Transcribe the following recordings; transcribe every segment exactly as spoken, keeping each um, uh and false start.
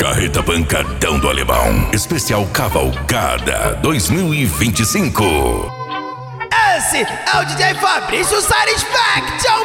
Carreta Pancadão do Alemão. Especial Cavalgada dois mil e vinte e cinco. Esse é o D J Fabrício Satisfaction.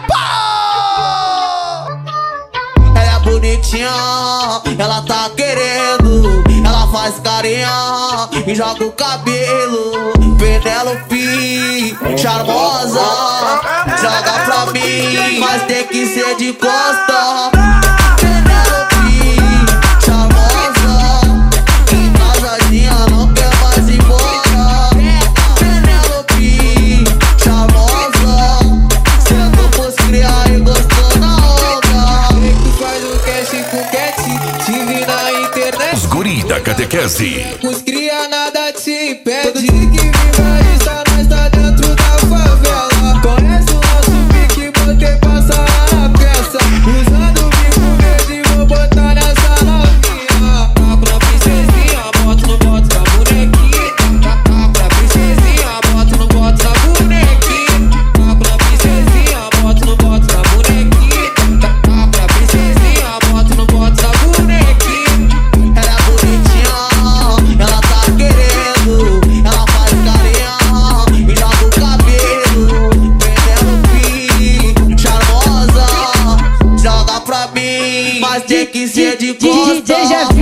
Ela é bonitinha, ela tá querendo. Ela faz carinha e joga o cabelo. Penelope, charmosa, joga pra mim, mas tem que ser de costa. Penelope, charmosa, encasadinha, não quer mais ir embora. Penelope, charmosa, sentou pros criar e gostou na onda. Sei que faz o cash com cat, te vi na internet. Os guri da catequese. Os cria nada te impede. Todo dia que viva está, nós tá dentro da favela. Conhece o nosso pique, botei passar na peça. Usando o bico verde, vou botar nessa novinha. Tá pra princesinha, bota no boto da bonequinha. Tá pra princesinha, bota no boto da bonequinha. Tá pra princesinha, bota no boto da bonequinha. Tá pra princesinha, bota no boto da bonequinha. Ela é bonitinha, ela tá querendo. Ela faz carinha e joga o cabelo. Penelope, charmosa, joga pra mim, mas tem que ser de costa.